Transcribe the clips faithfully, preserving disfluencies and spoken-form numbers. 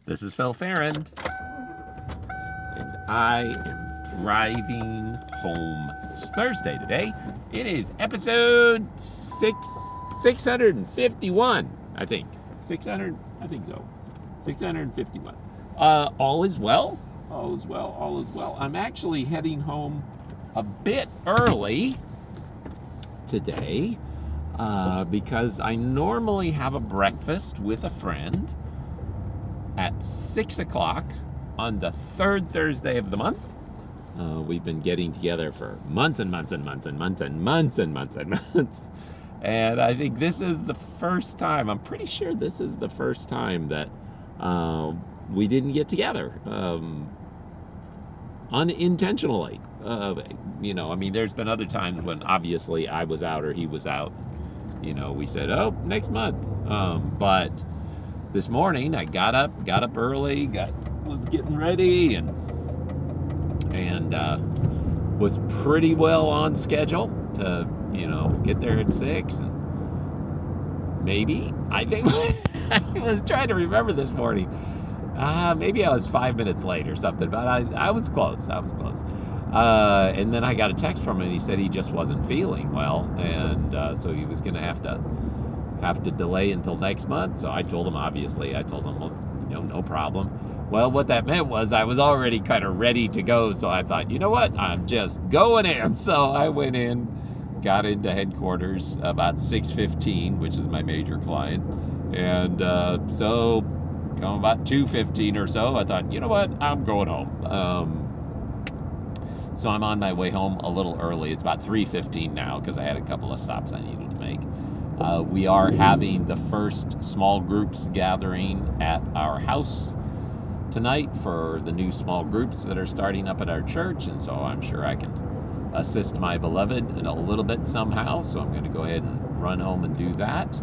This is Phil Farrand, and I am driving home. It's Thursday today. It is episode six six hundred and fifty-one, I think. Six hundred, I think so. Six hundred and fifty-one. Uh, all is well. All is well. All is well. I'm actually heading home a bit early today uh, because I normally have a breakfast with a friend at six o'clock on the third Thursday of the month. Uh, we've been getting together for months and months and months and months and months and months and months. And I think this is the first time, I'm pretty sure this is the first time that uh, we didn't get together um, unintentionally. Uh, you know, I mean, there's been other times when obviously I was out or he was out. You know, we said, oh, next month. Um, but this morning I got up, got up early, got was getting ready, and and uh, was pretty well on schedule to, you know, get there at six. And maybe I think I was trying to remember this morning. Uh, maybe I was five minutes late or something, but I, I was close. I was close. Uh, and then I got a text from him. He said he just wasn't feeling well, and uh, so he was going to have to have to delay until next month. So I told him, obviously, I told him, well, you know, no problem. Well, what that meant was I was already kind of ready to go. So I thought, you know what, I'm just going in. So I went in, got into headquarters about six fifteen, which is my major client. And uh, so come about two fifteen or so, I thought, you know what, I'm going home. Um, so I'm on my way home a little early. It's about three fifteen now because I had a couple of stops I needed to make. Uh, we are having the first small groups gathering at our house tonight for the new small groups that are starting up at our church, and so I'm sure I can assist my beloved in a little bit somehow, so I'm going to go ahead and run home and do that.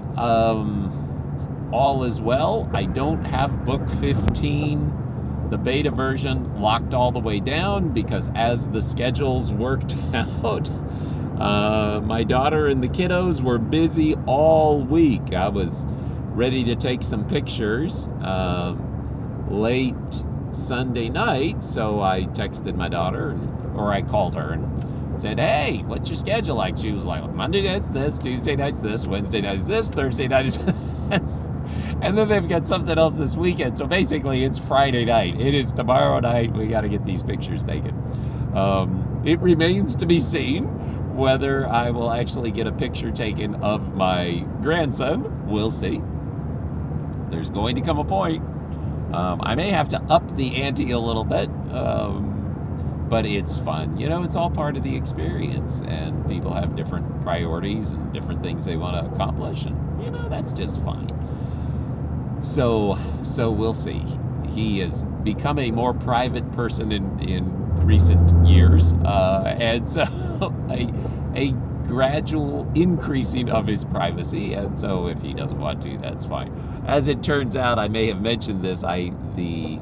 Um, all is well. I don't have book fifteen, the beta version, locked all the way down because as the schedules worked out, Uh, my daughter and the kiddos were busy all week. I was ready to take some pictures um, late Sunday night, so I texted my daughter, and, or I called her and said, hey, what's your schedule like? She was like, Monday night's this, Tuesday night's this, Wednesday night's this, Thursday night is this. And then they've got something else this weekend. So basically, it's Friday night. It is tomorrow night. We got to get these pictures taken. Um, it remains to be seen whether I will actually get a picture taken of my grandson. We'll see. There's going to come a point. Um, I may have to up the ante a little bit, um, but it's fun. You know, it's all part of the experience, and people have different priorities and different things they want to accomplish, and, you know, that's just fine. So, so we'll see. He has become a more private person in, in recent years, uh, and so a, a gradual increasing of his privacy, and so if he doesn't want to, that's fine. As it turns out, I may have mentioned this, I the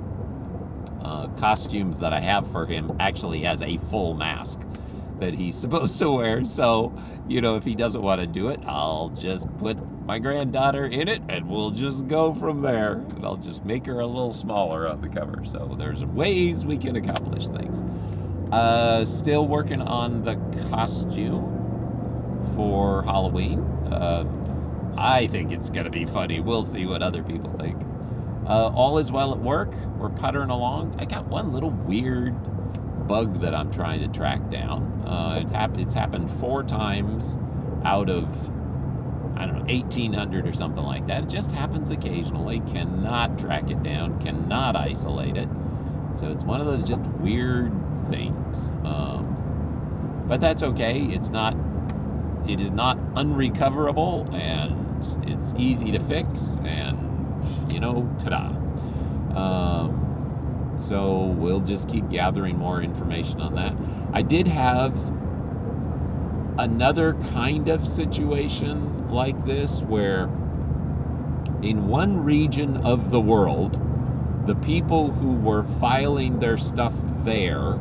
uh, costumes that I have for him actually has a full mask that he's supposed to wear, so, you know, if he doesn't want to do it, I'll just put my granddaughter in it, and we'll just go from there. And I'll just make her a little smaller on the cover. So there's ways we can accomplish things. Uh, still working on the costume for Halloween. Uh, I think it's going to be funny. We'll see what other people think. Uh, all is well at work. We're puttering along. I got one little weird bug that I'm trying to track down. Uh, it's, hap- it's happened four times out of, I don't know, eighteen hundred or something like that. It just happens occasionally. Cannot track it down. Cannot isolate it. So it's one of those just weird things. Um, but that's okay. It's not, it is not unrecoverable, and it's easy to fix, and, you know, ta-da. Um, so we'll just keep gathering more information on that. I did have another kind of situation like this where in one region of the world, the people who were filing their stuff there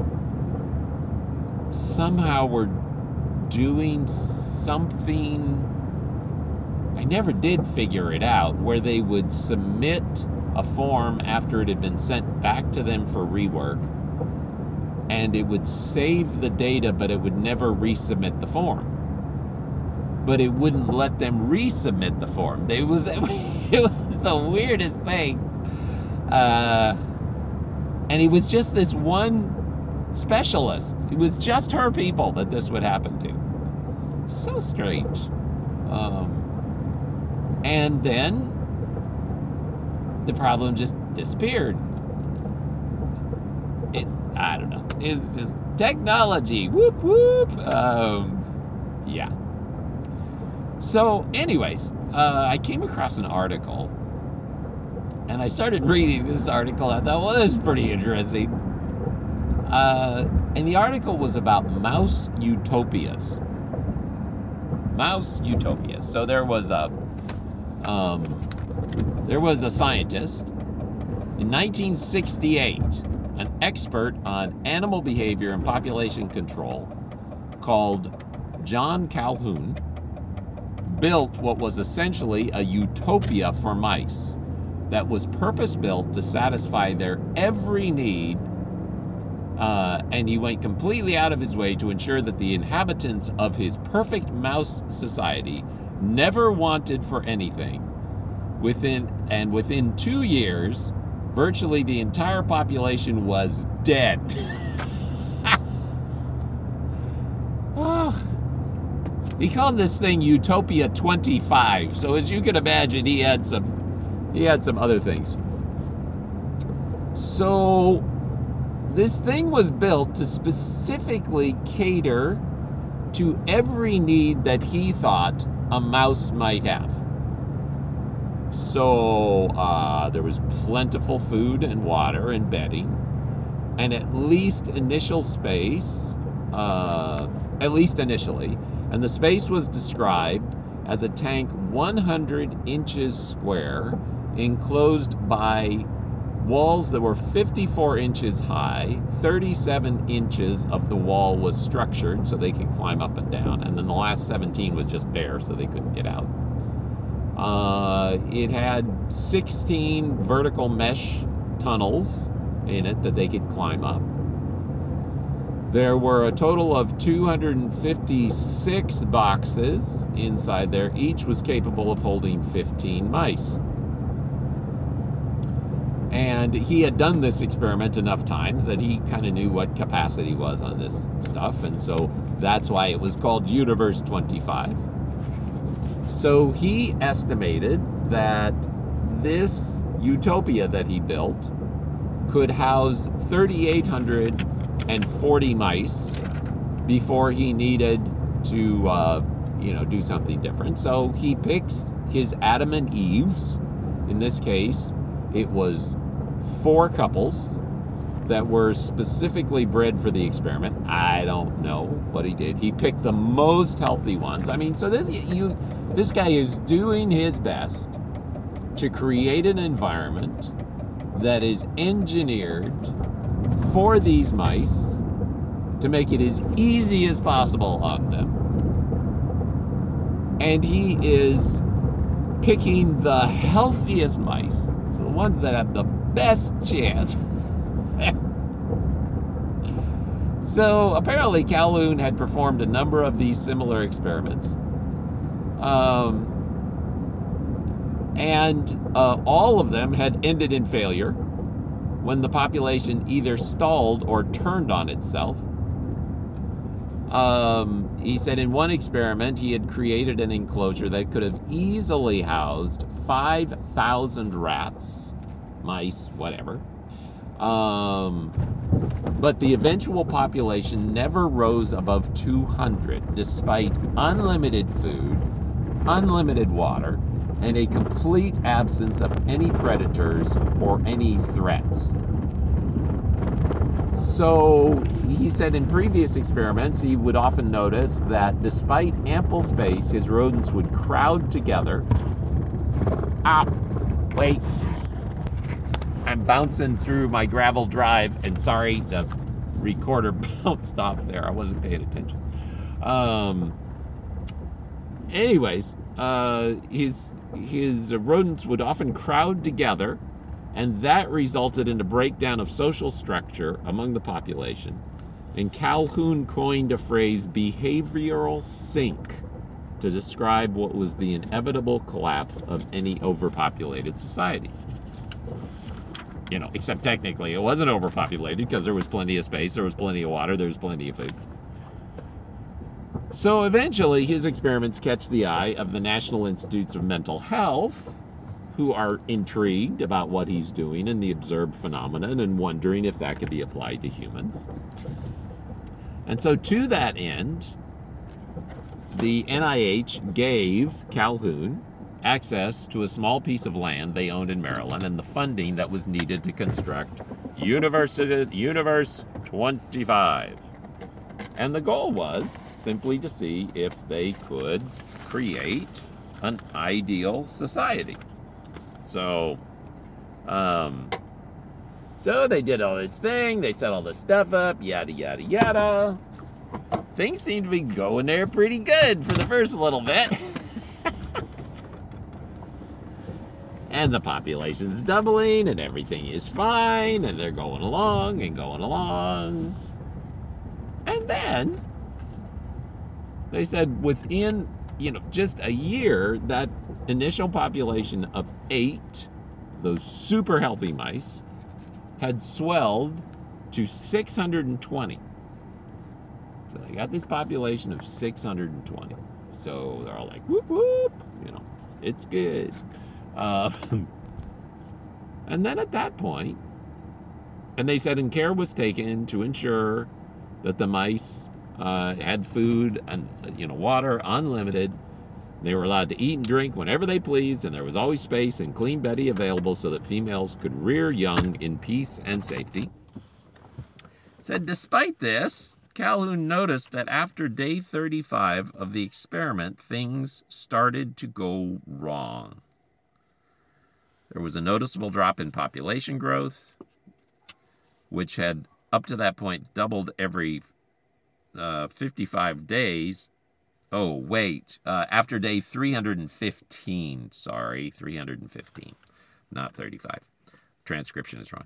somehow were doing something, I never did figure it out, where they would submit a form after it had been sent back to them for rework, and it would save the data, but it would never resubmit the form. But it wouldn't let them resubmit the form. It was, it was the weirdest thing. Uh, and it was just this one specialist. It was just her people that this would happen to. So strange. Um, and then the problem just disappeared. It's, I don't know. It's just technology. Whoop, whoop. Um, yeah. So, anyways, uh, I came across an article, and I started reading this article. I thought, well, this is pretty interesting. Uh, and the article was about mouse utopias. Mouse utopias. So there was a, um, there was a scientist in nineteen sixty-eight, an expert on animal behavior and population control, called John Calhoun, built what was essentially a utopia for mice that was purpose-built to satisfy their every need, uh, and he went completely out of his way to ensure that the inhabitants of his perfect mouse society never wanted for anything. Within and within two years, virtually the entire population was dead. Oh. He called this thing Utopia twenty-five. So as you can imagine, he had some he had some other things. So this thing was built to specifically cater to every need that he thought a mouse might have. So uh, there was plentiful food and water and bedding, and at least initial space, uh, at least initially, and the space was described as a tank one hundred inches square, enclosed by walls that were fifty-four inches high. thirty-seven inches of the wall was structured so they could climb up and down, and then the last seventeen was just bare so they couldn't get out. Uh, it had sixteen vertical mesh tunnels in it that they could climb up. There were a total of two hundred fifty-six boxes inside there. Each was capable of holding fifteen mice. And he had done this experiment enough times that he kind of knew what capacity was on this stuff, and so that's why it was called Universe twenty-five. So he estimated that this utopia that he built could house three thousand eight hundred forty mice before he needed to, uh, you know, do something different. So he picks his Adam and Eves. In this case, it was four couples that were specifically bred for the experiment. I don't know what he did. He picked the most healthy ones. I mean, so this you, this guy is doing his best to create an environment that is engineered for these mice to make it as easy as possible on them. And he is picking the healthiest mice, so the ones that have the best chance. So apparently Calhoun had performed a number of these similar experiments. Um, and uh, all of them had ended in failure when the population either stalled or turned on itself. Um, he said in one experiment he had created an enclosure that could have easily housed five thousand rats, mice, whatever. Um, but the eventual population never rose above two hundred, despite unlimited food, unlimited water, and a complete absence of any predators or any threats. So he said in previous experiments he would often notice that despite ample space, his rodents would crowd together. Ah, wait. I'm bouncing through my gravel drive, and sorry, the recorder bounced off there. I wasn't paying attention. Um, anyways, uh, his his rodents would often crowd together And that resulted in a breakdown of social structure among the population. And Calhoun coined a phrase, behavioral sink, to describe what was the inevitable collapse of any overpopulated society. You know, except technically it wasn't overpopulated because there was plenty of space, there was plenty of water, there was plenty of food. So eventually his experiments catch the eye of the National Institutes of Mental Health, who are intrigued about what he's doing and the observed phenomenon and wondering if that could be applied to humans. And so to that end, the N I H gave Calhoun access to a small piece of land they owned in Maryland and the funding that was needed to construct University, Universe twenty-five. And the goal was simply to see if they could create an ideal society. So, um, so they did all this thing, they set all this stuff up, yada, yada, yada. Things seem to be going there pretty good for the first little bit. And the population's doubling and everything is fine and they're going along and going along. And then they said within, you know, just a year, that initial population of eight, those super healthy mice, had swelled to six hundred twenty. So they got this population of six hundred twenty. So they're all like, whoop, whoop, you know, it's good. Uh, and then at that point, and they said, and care was taken to ensure that the mice uh, had food and, you know, water unlimited. They were allowed to eat and drink whenever they pleased, and there was always space and clean bedding available so that females could rear young in peace and safety. Said despite this, Calhoun noticed that after day thirty-five of the experiment, things started to go wrong. There was a noticeable drop in population growth, which had up to that point doubled every uh, fifty-five days. Oh, wait. Uh, after day three hundred fifteen. Sorry, three hundred fifteen, not thirty-five. Transcription is wrong.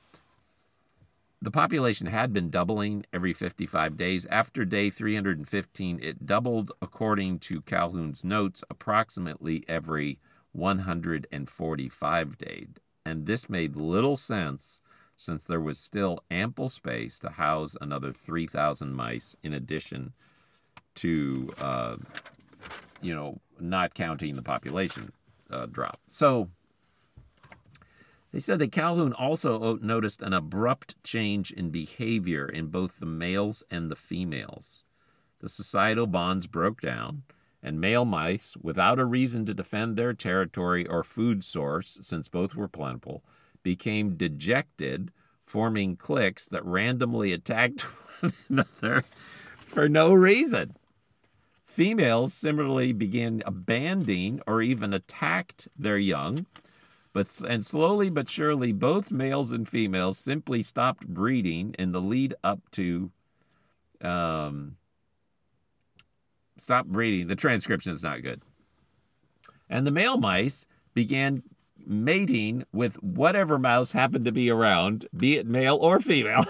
The population had been doubling every fifty-five days. After day three hundred fifteen, it doubled, according to Calhoun's notes, approximately every one hundred forty-five days. And this made little sense since there was still ample space to house another three thousand mice in addition to, uh, you know, not counting the population uh, drop. So they said that Calhoun also noticed an abrupt change in behavior in both the males and the females. The societal bonds broke down, and male mice, without a reason to defend their territory or food source, since both were plentiful, became dejected, forming cliques that randomly attacked one another for no reason. Females similarly began abandoning or even attacked their young, but and slowly but surely both males and females simply stopped breeding in the lead up to um, stop breeding. The transcription is not good. And the male mice began mating with whatever mouse happened to be around, be it male or female.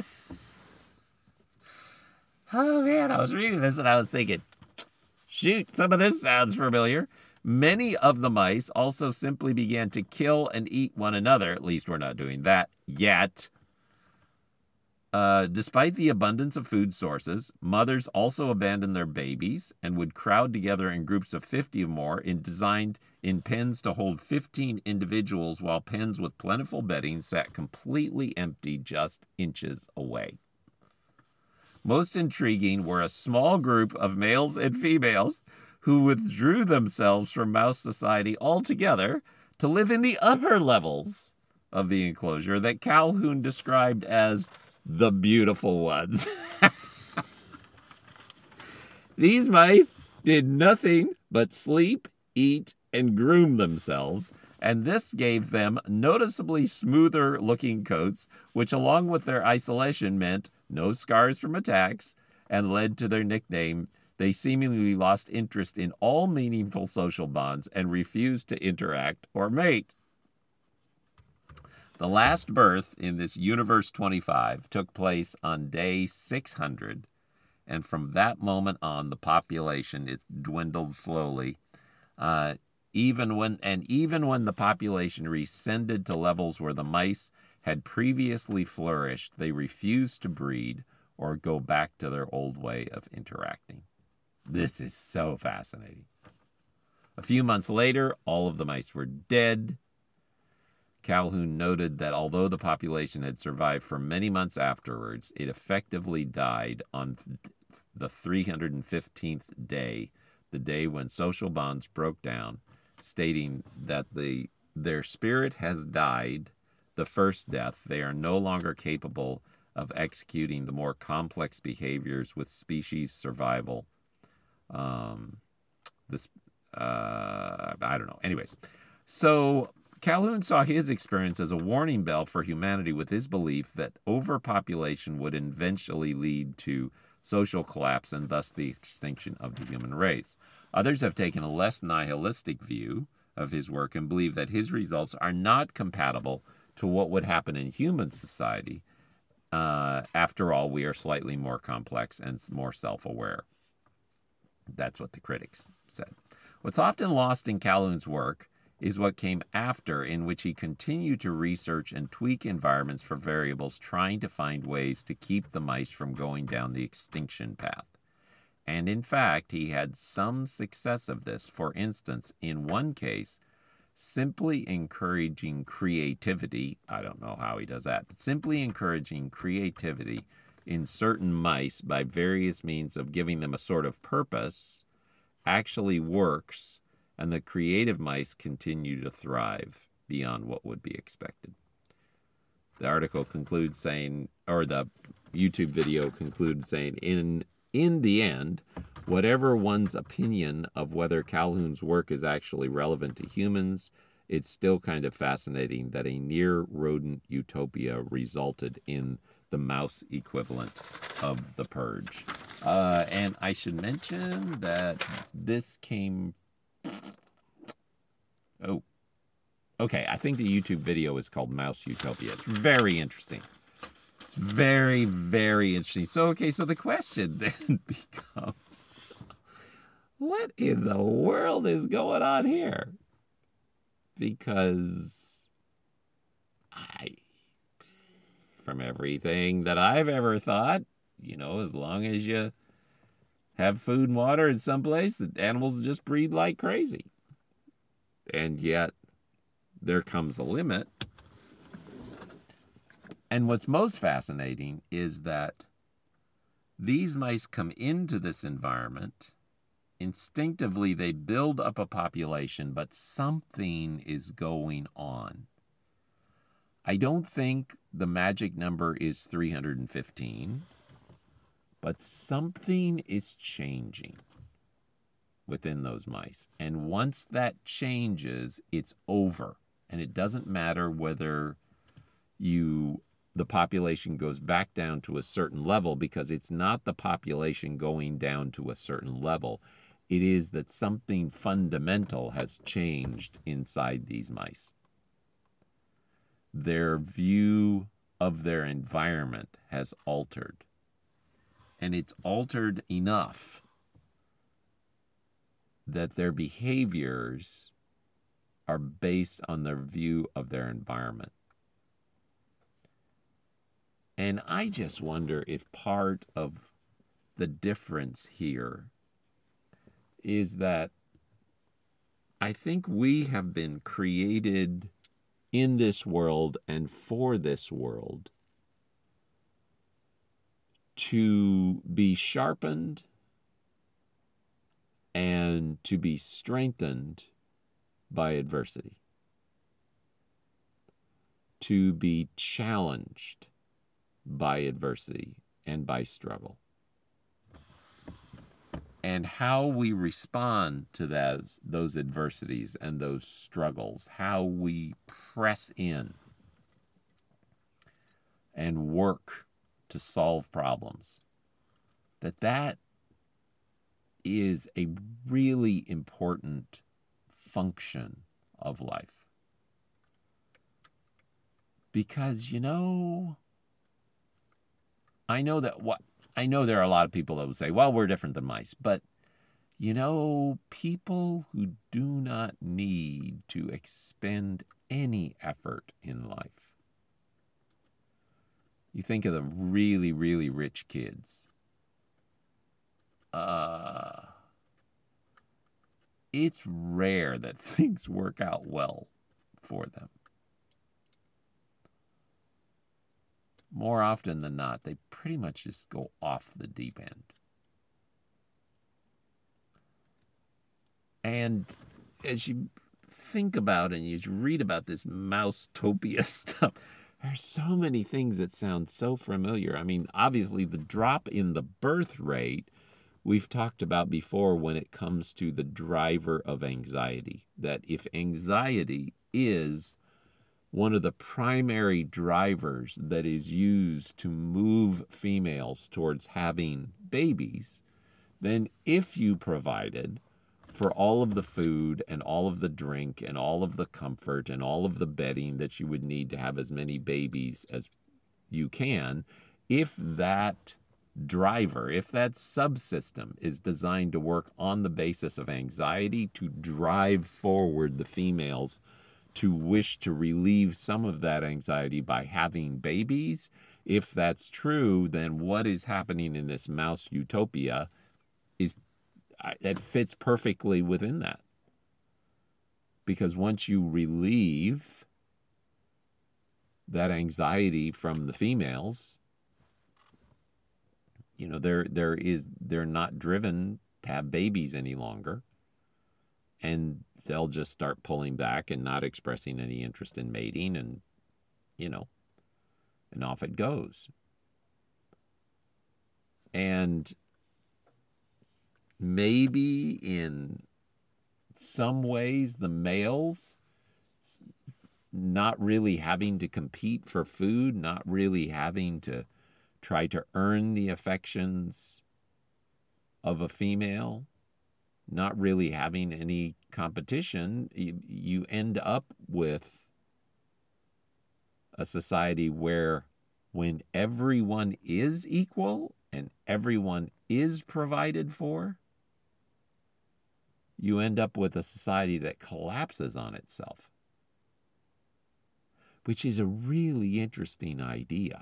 Oh man, I was reading this and I was thinking, shoot, some of this sounds familiar. Many of the mice also simply began to kill and eat one another. At least we're not doing that yet. Uh, despite the abundance of food sources, mothers also abandoned their babies and would crowd together in groups of fifty or more, in designed in pens to hold fifteen individuals, while pens with plentiful bedding sat completely empty just inches away. Most intriguing were a small group of males and females who withdrew themselves from mouse society altogether to live in the upper levels of the enclosure that Calhoun described as the beautiful ones. These mice did nothing but sleep, eat, and groom themselves, and this gave them noticeably smoother-looking coats, which, along with their isolation, meant no scars from attacks and led to their nickname. They seemingly lost interest in all meaningful social bonds and refused to interact or mate. The last birth in this Universe twenty-five took place on day six hundred, and from that moment on, the population it's dwindled slowly. Uh, even when and even when the population rescended to levels where the mice had previously flourished, they refused to breed or go back to their old way of interacting. This is so fascinating. A few months later, all of the mice were dead. Calhoun noted that although the population had survived for many months afterwards, it effectively died on the three hundred fifteenth day, the day when social bonds broke down, stating that the their spirit has died, the first death. They are no longer capable of executing the more complex behaviors with species survival. Um, this, uh, I don't know. Anyways, so Calhoun saw his experience as a warning bell for humanity with his belief that overpopulation would eventually lead to social collapse and thus the extinction of the human race. Others have taken a less nihilistic view of his work and believe that his results are not compatible to what would happen in human society. Uh, after all, we are slightly more complex and more self-aware. That's what the critics said. What's often lost in Calhoun's work is what came after, in which he continued to research and tweak environments for variables, trying to find ways to keep the mice from going down the extinction path. And in fact, he had some success of this. For instance, in one case, simply encouraging creativity, I don't know how he does that, but simply encouraging creativity in certain mice by various means of giving them a sort of purpose actually works, and the creative mice continue to thrive beyond what would be expected. The article concludes saying, or the YouTube video concludes saying, in, in the end, whatever one's opinion of whether Calhoun's work is actually relevant to humans, it's still kind of fascinating that a near rodent utopia resulted in the mouse equivalent of The Purge. Uh, and I should mention that this came... Oh, okay. I think the YouTube video is called Mouse Utopia. It's very interesting. It's very, very interesting. So, okay, so the question then becomes, what in the world is going on here? Because I, from everything that I've ever thought, you know, as long as you have food and water in some place, the animals just breed like crazy. And yet, there comes a limit. And what's most fascinating is that these mice come into this environment. Instinctively, they build up a population, but something is going on. I don't think the magic number is three hundred fifteen, but something is changing within those mice. And once that changes, it's over. And it doesn't matter whether you the population goes back down to a certain level, because it's not the population going down to a certain level. It is that something fundamental has changed inside these mice. Their view of their environment has altered. And it's altered enough that their behaviors are based on their view of their environment. And I just wonder if part of the difference here is that I think we have been created in this world and for this world to be sharpened and to be strengthened by adversity, to be challenged by adversity and by struggle. And how we respond to those, those adversities and those struggles, how we press in and work to solve problems, that that is a really important function of life. Because, you know, I know that what I know there are a lot of people that would say, well, we're different than mice. But, you know, people who do not need to expend any effort in life. You think of the really, really rich kids. Uh, it's rare that things work out well for them. More often than not, they pretty much just go off the deep end. And as you think about it and you read about this Mouse-topia stuff, there's so many things that sound so familiar. I mean, obviously, the drop in the birth rate we've talked about before when it comes to the driver of anxiety. That if anxiety is one of the primary drivers that is used to move females towards having babies, then if you provided for all of the food and all of the drink and all of the comfort and all of the bedding that you would need to have as many babies as you can, if that driver, if that subsystem is designed to work on the basis of anxiety to drive forward the females to wish to relieve some of that anxiety by having babies, if that's true, then what is happening in this mouse utopia is it fits perfectly within that. Because once you relieve that anxiety from the females, you know, there there is they're not driven to have babies any longer. And they'll just start pulling back and not expressing any interest in mating, and, you know, and off it goes. And maybe in some ways the males not really having to compete for food, not really having to try to earn the affections of a female, not really having any competition, you, you end up with a society where when everyone is equal and everyone is provided for, you end up with a society that collapses on itself, which is a really interesting idea,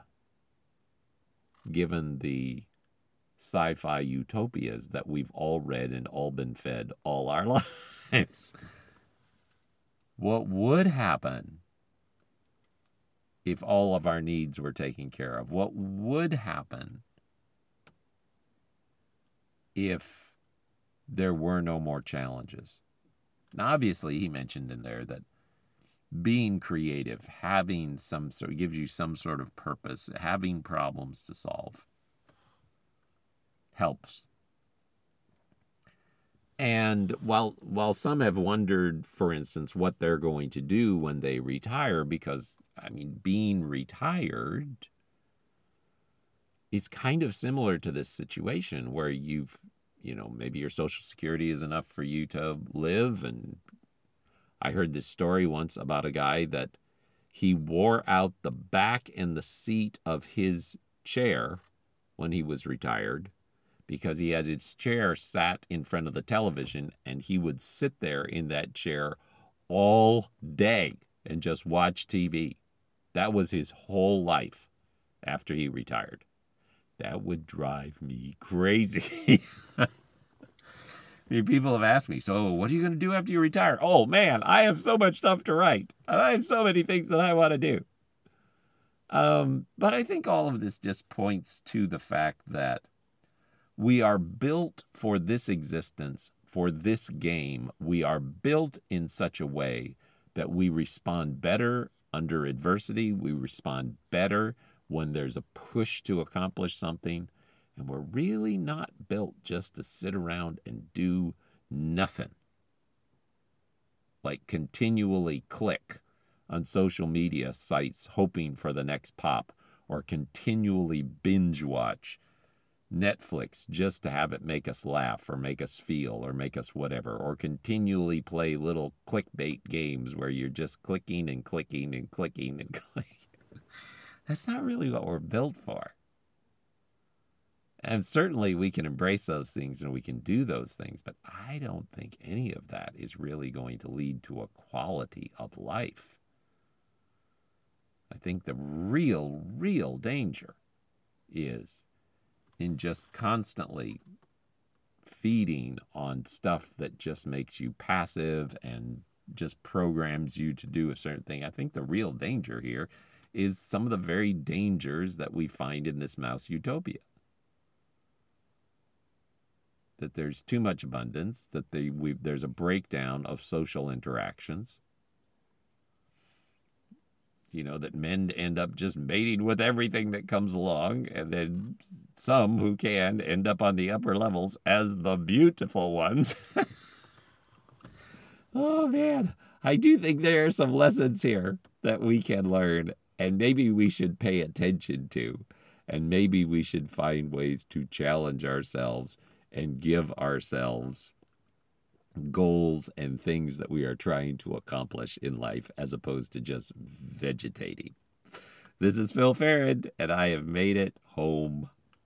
given the sci-fi utopias that we've all read and all been fed all our lives. What would happen if all of our needs were taken care of? What would happen if there were no more challenges? Now, obviously, he mentioned in there that being creative, having some sort, gives you some sort of purpose, having problems to solve helps. And while while some have wondered, for instance, what they're going to do when they retire, because, I mean, being retired is kind of similar to this situation where you've, you know, maybe your Social Security is enough for you to live. And I heard this story once about a guy that he wore out the back and the seat of his chair when he was retired, because he had his chair sat in front of the television, and he would sit there in that chair all day and just watch T V. That was his whole life after he retired. That would drive me crazy. I mean, people have asked me, so what are you going to do after you retire? Oh, man, I have so much stuff to write. I have so many things that I want to do. Um, but I think all of this just points to the fact that we are built for this existence, for this game. We are built in such a way that we respond better under adversity. We respond better when there's a push to accomplish something. And we're really not built just to sit around and do nothing. Like continually click on social media sites hoping for the next pop, or continually binge watch Netflix just to have it make us laugh or make us feel or make us whatever, or continually play little clickbait games where you're just clicking and clicking and clicking and clicking. That's not really what we're built for. And certainly we can embrace those things and we can do those things, but I don't think any of that is really going to lead to a quality of life. I think the real, real danger is in just constantly feeding on stuff that just makes you passive and just programs you to do a certain thing. I think the real danger here is some of the very dangers that we find in this mouse utopia. That there's too much abundance, that they, we've, there's a breakdown of social interactions. You know, that men end up just mating with everything that comes along, and then some who can end up on the upper levels as the beautiful ones. Oh, man. I do think there are some lessons here that we can learn, and maybe we should pay attention to, and maybe we should find ways to challenge ourselves and give ourselves goals and things that we are trying to accomplish in life as opposed to just vegetating. This is Phil Farrand, and I have made it home.